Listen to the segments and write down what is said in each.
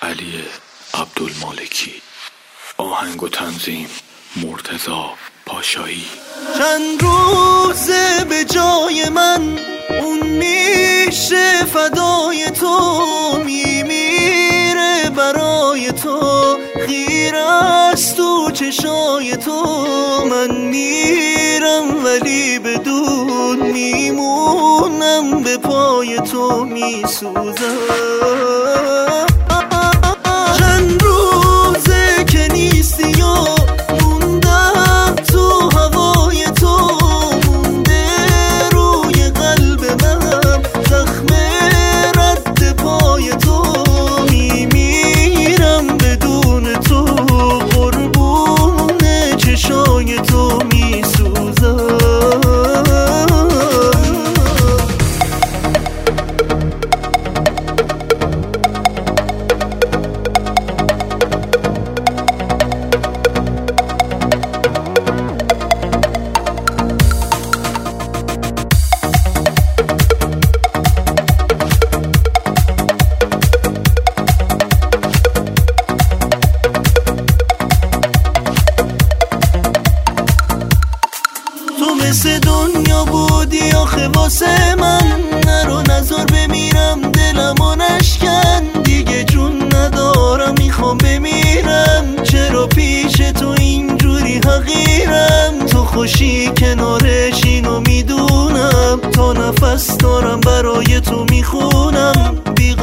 علی عبدالمالکی. آهنگ و تنظیم مرتضی پاشایی. چند روزه به جای من اون میشه فدای تو، میمیره برای تو، خیره است تو چشای تو. من میرم ولی بدون میمونم، به پای تو میسوزم. چند روزه که نیستی و موندم تو هوای تو، مونده روی قلب من زخم رد پای تو. میمیرم بدون تو، قربون چشای تو میسوزم. مثل دنیا بودی آخه واسه من، نرو نزار بمیرم دلمو نشکن. دیگه جون ندارم میخوام بمیرم، چرا پیش تو اینجوری حقیرم. تو خوشی کنارش اینو میدونم، تا نفس دارم برای تو میخونم.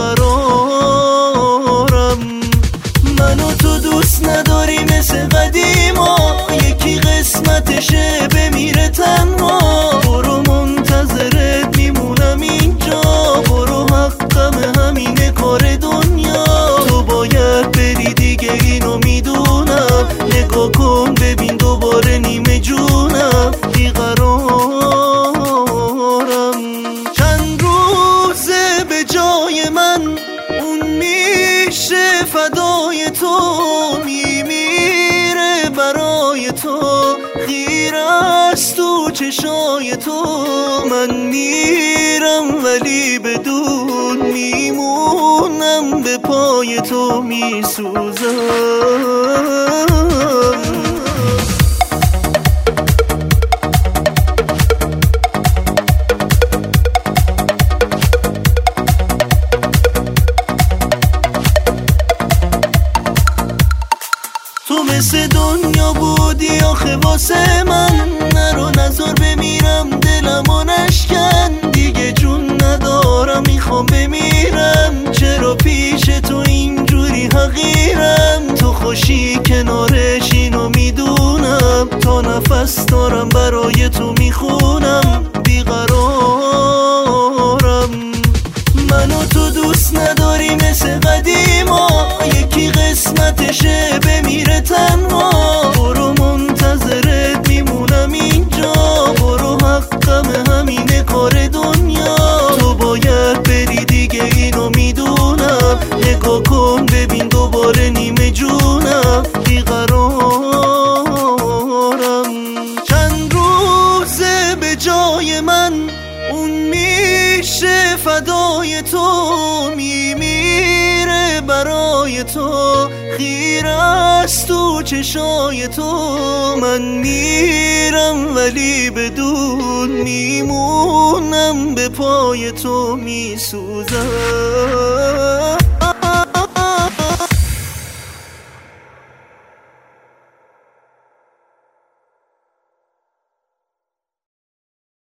بیقرارم منو تو دوست نداری مثل قدیما، یکی قسمتشه بمیره تنها. برو منتظرت میمونم اینجا، برو حقم همینه کار دنیا. تو باید بری دیگه اینو میدونم، نگاه کن ببین دوباره نیمه جونم. بیقرارم چند روزه به جای من اون میشه فدای تو، میمیره برای تو، خیره است تو چشای تو. من میرم ولی بدون میمونم، به پای تو میسوزم. تو مثل دنیا بودی آخه واسه من، نرو نزار بمیرم دلمو نشکن. دیگه جون ندارم میخوام بمیرم، چرا پیش تو اینجوری حقیرم. تو خوشی کنارش اینو میدونم، تا نفس دارم برای تو میخونم. بیقرارم منو تو دوست نداری مثل قدیما، یکی قسمتشه بمیره تنها. برو منتظرت میمونم اینجا، برو حقم همینه کار دنیا. تو باید بری دیگه اینو میدونم، نگاه کن ببین دوباره نیمه جونم. بیقرارم چند روزه به جای من اون میشه فدای تو، میمیره برای تو، خیره است تو چشای تو. من میرم ولی بدون میمونم، به پای تو میسوزم.